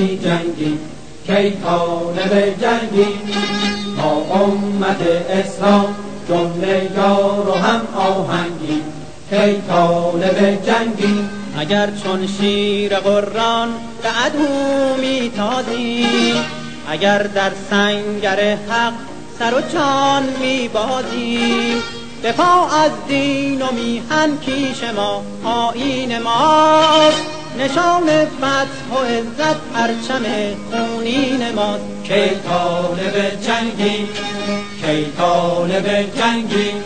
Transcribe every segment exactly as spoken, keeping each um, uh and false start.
می جنگیم، کی طالب جنگیم. ما امت اسلام جمله یار و هم آهنگیم، کی طالب جنگیم. اگر چون شیر قران به عدو میتازیم، اگر در سنگر حق سر و جان میبازیم، دفاع از دین و میهن کیش ما آیین ماست، نشان فتح و عزت پرچم خونین ماست. کی طالب جنگیم، کی طالب جنگیم.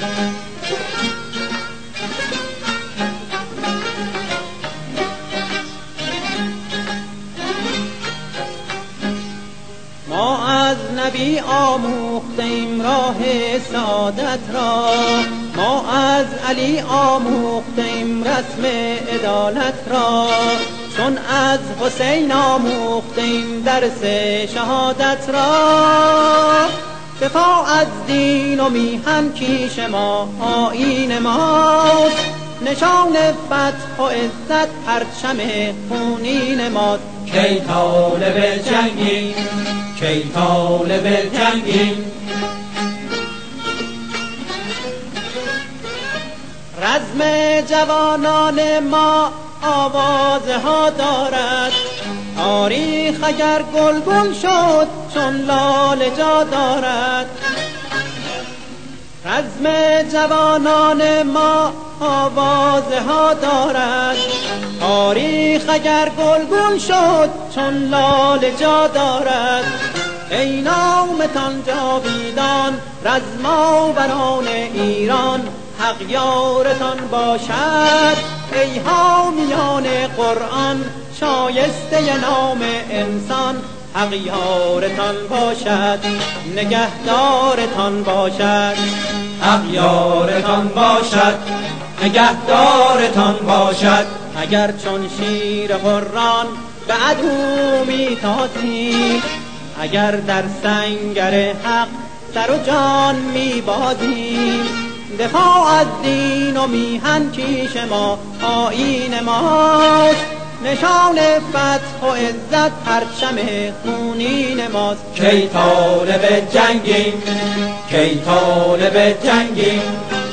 ما از نبی آموختیم راه سعادت را، ما از علی آموختیم رسم عدالت را، چون از حسین آموختیم درس شهادت را، دفاع از دین و میهن کیش ما آیین ماست، نشان فتح و عزت پرچم خونین ماست. کی طالب جنگیم، کی طالب جنگیم. رزم جوانان ما آوازها دارد، تاریخ اگر گلگون شد چون لاله جا دارد. رزم جوانان ما آوازها دارد، تاریخ اگر گلگون شد چون لاله جا دارد. ای نامتان جاویدان رزماوران ایران، حق یارتان باشد. ای حامیان قرآن شایسته نام انسان، حق یارتان باشد، نگهدارتان باشد. حق یارتان باشد، نگهدارتان باشد. اگر چون شیر قران به عدو میتازیم، اگر در سنگر حق سر و جان میبازیم، دفاع از دین و میهن کیش ما آیین ماست، نشان فتح و عزت پرچم خونین ماست. کی طالب جنگیم، کی طالب جنگیم.